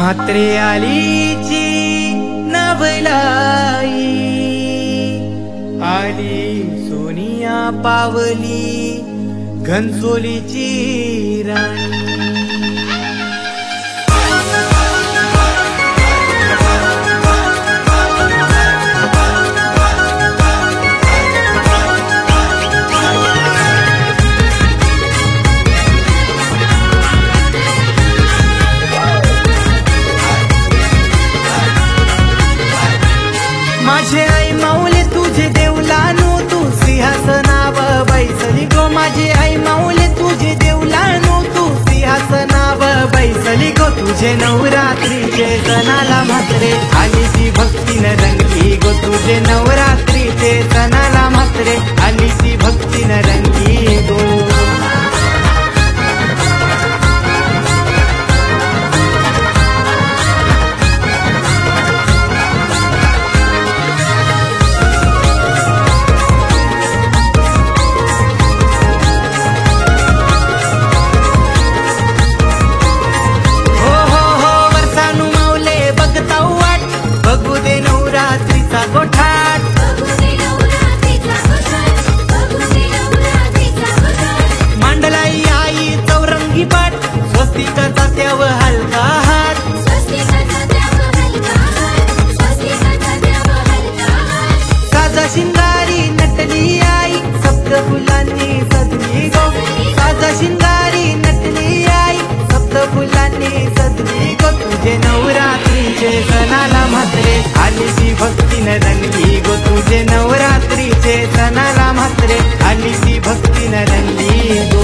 म्हात्रे आलीची नवलाई, आली सोनिया पावली घनसोलीची राणी। माझे आई माऊली तुझे देवलानू, तू सिंहासनावर बैसली गो। माझे आई माऊली तुझे देवलानू, तू सिंहासनावर बैसली गो। तुझे नवरात्रीचे सणाला म्हात्रे आलीची भक्तीनं रंगली गो। तुझे नवरात्रीचे सणाला म्हात्रे आलीची भक्तीनं रंगली गो। मांडलाई आई चौरंगी पाठ, स्वस्तिकाचा त्याव हलका हात। साजा शिंगारी नटली आई, सप्त फुलांनी सजली गो। साजा शिंगारी नटली आई, सप्त फुलांनी सजली गो। तुझे नवरात्रीचे सणाला म्हात्रे आलीची भक्तीनं रंगली गो। तुझे नवरात्रीचे सणाला म्हात्रे आलीची भक्तीनं रंगली गो।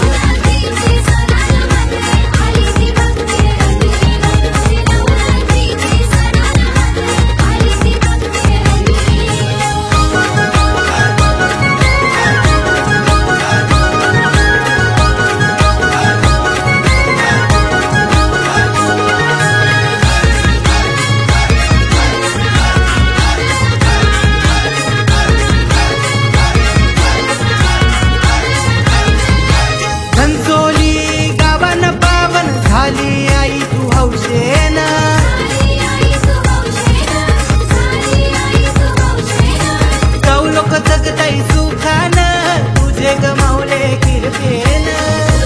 जगताई सुखानं तुझे गमावले किरपेनं।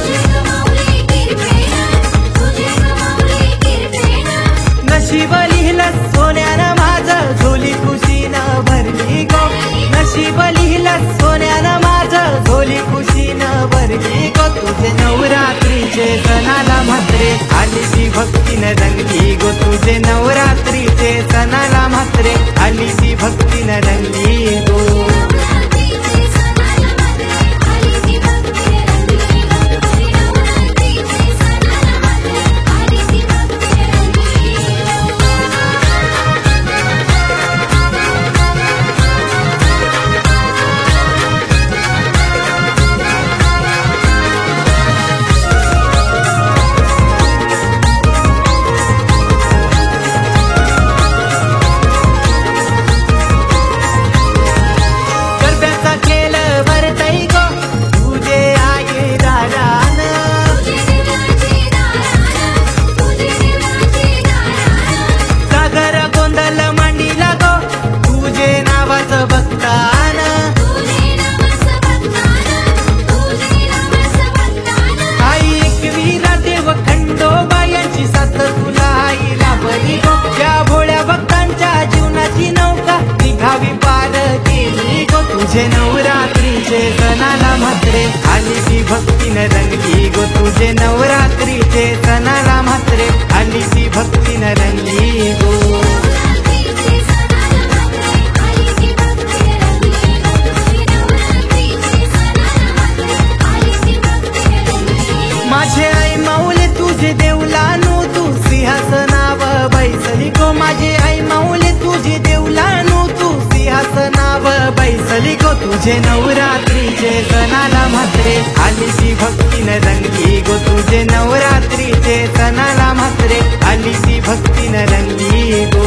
नशीब लिहिलं सोन्यानं माझं, झोली खुशीनं भरली गो। नशीब लिहिलं सोन्यानं माझं, झोली खुशीनं भरली गो। तुझे नवरात्रीचे सणाला म्हात्रे आलीची भक्तीनं रंगली गो। तुझे नवरात्रीचे सणाला म्हात्रे आलीची भक्तीनं रंगली गो। तुझे नवरात्रीचे सणाला म्हात्रे आलीची भक्तीनं रंगली गो। तुझे नवरात्रीचे सणाला म्हात्रे आलीची भक्तीनं रंगली गो। माझे आई माऊली तुझे देवलानू, तू सिंहासनावर बैसली गो। माझे आई माऊली तुझे देवलानू, तू सिंहासनावर बैसली गो। तुझे नवरात्रीचे सणाला म्हात्रे आलीची भक्तीनं रंगली गो। तुझे नवरात्रीचे सणाला म्हात्रे आलीची भक्तीनं रंगली गो।